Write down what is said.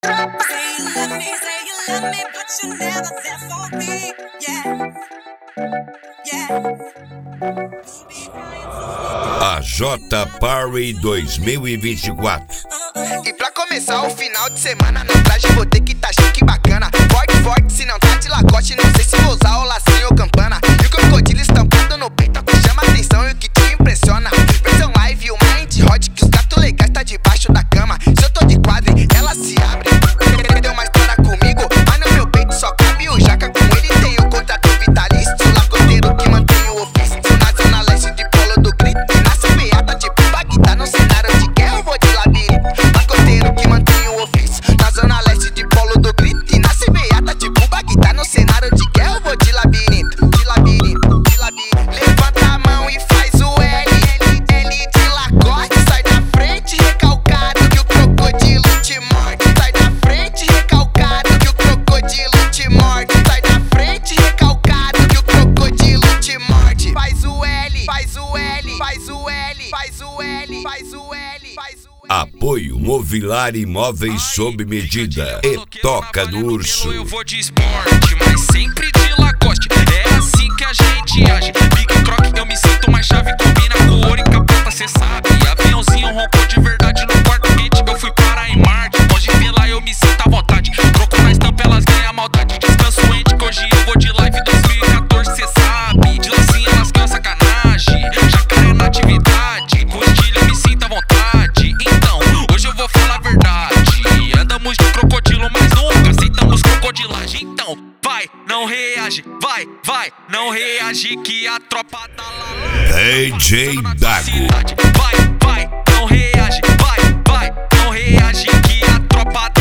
A J Party 2024. E pra começar o final de semana, no traje vou ter que tá chique bacana. Forte, forte, se não tá de Lacoste, não sei se vou usar o lacinho ou campana. E o crocodilo estampado no peito é o que chama atenção e o que te impressiona. Versão live, o mind hot, que os gatos legais tá debaixo da cama. Se eu tô de quadre, ela se abre. Deu uma história comigo, mas no meu peito só cabe o jaca. Com ele tem o contrato vitalício, lacoteiro que mantém o ofício. Na zona leste de Polo do Grito, e na CBA tipo Bagdá. No cenário de guerra eu vou de labirinto. Lacoteiro que mantém o ofício. Na zona leste de Polo do Grito, e na CBA tipo Bagdá. No cenário de guerra eu vou de labirinto. De labirinto, de labirinto. Levanta a mão e faz o L de Lacoste. Sai da frente recalcado que o crocodilo te morde. Sai da frente recalcado que o crocodilo te morde. Sai da frente recalcado que o crocodilo te morde. Faz o L, faz o L, faz o L, faz o L, faz o L, faz o L. Apoio Movilar Imóveis sob medida e Toca do Urso. Eu vou de esporte, mas sempre de Lacoste. É assim que a gente age. Big Croc, eu me sinto mais chave. Combina com ouro e capota, cê sabe. Aviãozinho roncou de verdade no quarto quente. Eu fui parar em Marte. Pode ver lá, eu me sinto à vontade. Troco na estampa, elas ganham maldade. Descanso ente, que hoje eu vou de live 2014, cê sabe. De lacinha, elas ganham sacanagem. Jacaré na atividade. Com estilo, eu me sinto à vontade. Então, hoje eu vou falar a verdade. Andamos de crocodilo, mas nunca aceitamos crocodilagem. Então, vai, não reage. Vai, vai, não reage que a tropa tá lá. DJ Dago. Vai, vai, não reage. Vai, vai, não reage que a tropa tá